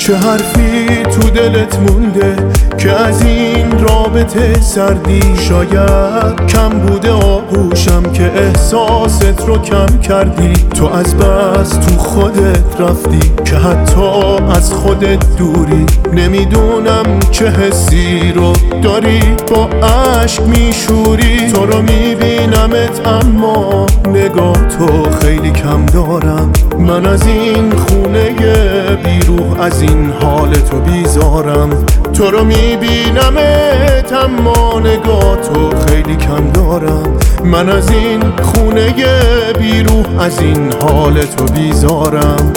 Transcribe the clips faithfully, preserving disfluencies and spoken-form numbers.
چه حرفی تو دلت مونده که از این رابطه سردی؟ شاید کم بوده آغوشم که احساست رو کم کردی. تو از بس تو خودت رفتی که حتی از خودت دوری. نمیدونم چه حسی رو داری با عشق میشوری. تو رو میبینمت اما نگاه تو خیلی کم دارم. من از این خونه بیروح از این حال تو بیزارم. تو رو میبینمت اما نگاه تو خیلی کم دارم. من از این خونه بیروح از این حال تو بیزارم.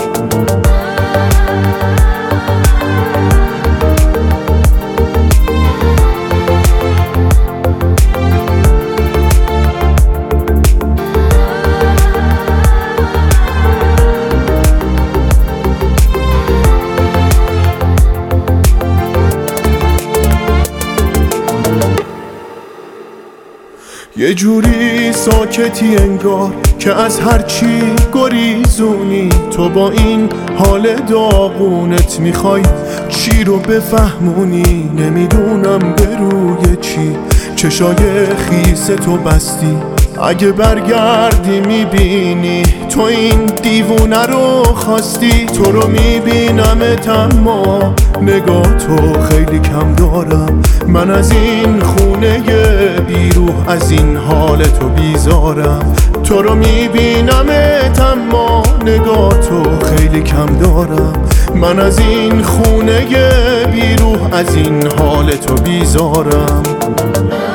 یه جوری ساکتی انگار که از هرچی گریزونی. تو با این حال داغونت میخوای چی رو بفهمونی؟ نمیدونم به روی چی چشای خیس تو بستی. اگه برگردی میبینی تو این دیوونه رو خواستی. تو رو میبینمت اما نگاه تو خیلی کم دارم. من از این خونه بیروح از این حال تو بیزارم. تو رو میبینمت اما نگاه تو خیلی کم دارم. من از این خونه بیروح از این حال تو بیزارم.